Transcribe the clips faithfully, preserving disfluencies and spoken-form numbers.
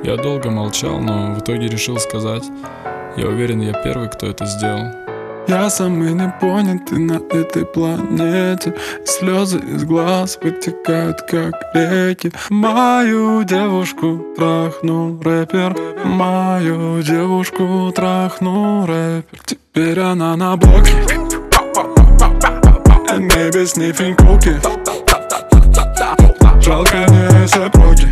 Я долго молчал, но в итоге решил сказать. Я уверен, я первый, кто это сделал. Я самый непонятый на этой планете. Слезы из глаз вытекают, как реки. Мою девушку трахнул рэпер. Мою девушку трахнул рэпер. Теперь она на блоке. And maybe sniffing коки. Жалко не все проки.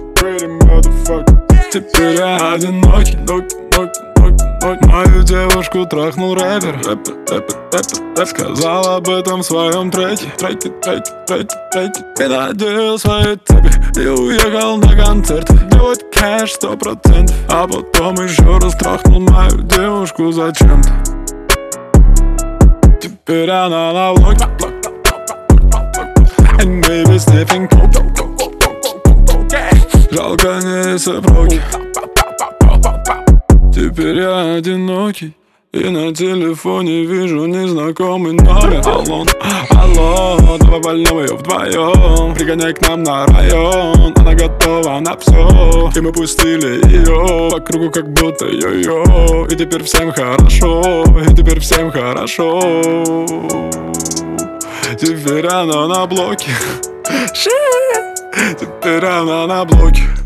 Теперь я одинокий. Мою девушку трахнул рэпер. Рэпер, рэпер, рэпер, рэпер. Сказал об этом в своем треке. Треке, треке, треке, треке. И надел свои цепи и уехал на концерт. Делать кэш сто процентов. А потом еще раз трахнул мою девушку зачем-то. Теперь она на влоге. And maybe sniffing coke. Жалко не все проки. Теперь я одинокий и на телефоне вижу незнакомый номер. Алло, алло, давай вольнем ее вдвоем. Пригоняй к нам на район. Она готова на все, и мы пустили ее по кругу, как будто йо-йо. И теперь всем хорошо, и теперь всем хорошо. Теперь она на блоке. Теперь она на блоке.